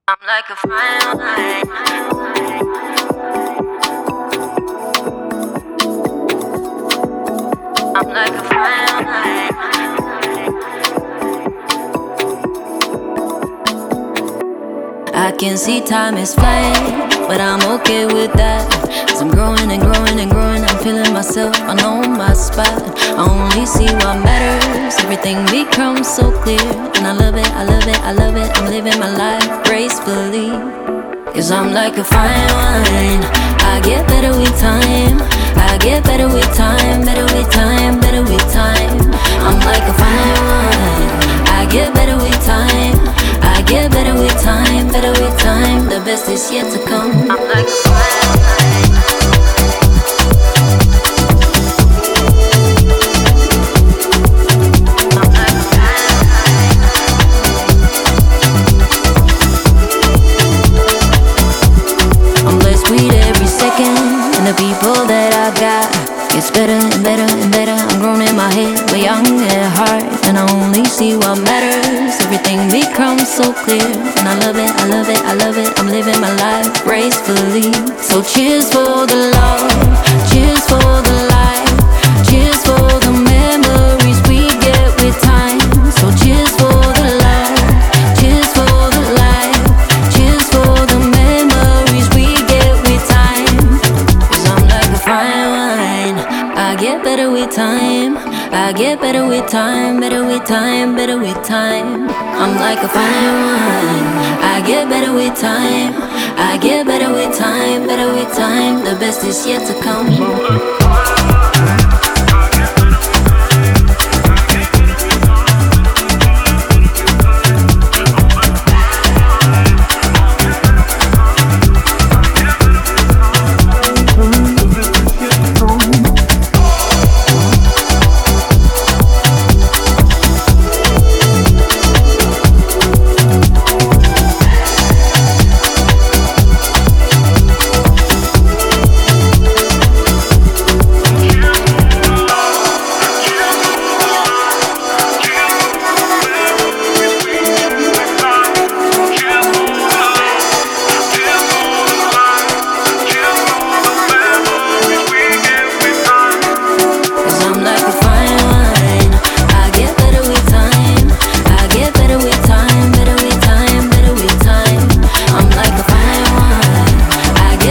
I'm like a fine wine. I'm like a fine wine. I can see time is flying, but I'm okay with that. 'Cause I'm growing and growing and growing. I'm feeling myself, I know my spot. I only see what matters. Everything becomes so clear. And I love it, I love it, I love it. I'm living my life gracefully. 'Cause I'm like a fine wine. I get better with time. I get better with time. Better with time, better with time. I'm like a fine wine. I get better with time. I get better with time, better with time. The best is yet to come. I'm like a fine wine. I'm like a fine wine. I'm blessed with every second, and the people that I got. It's better and better and better. I'm grown in my head, but young at heart. And I only see what matters. Everything becomes so clear. And I love it, I love it, I love it. I'm living my life gracefully. So cheers for the love. Cheers for the life. Cheers for the memories we get with time. So cheers for the love. Cheers for the life. Cheers for the memories we get with time. 'Cause I'm like a fine wine. I get better with time. I get better with time, better with time, better with time. I'm like a fine wine. I get better with time. I get better with time, better with time. The best is yet to come.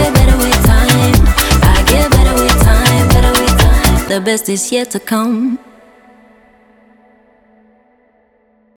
The best is yet to come.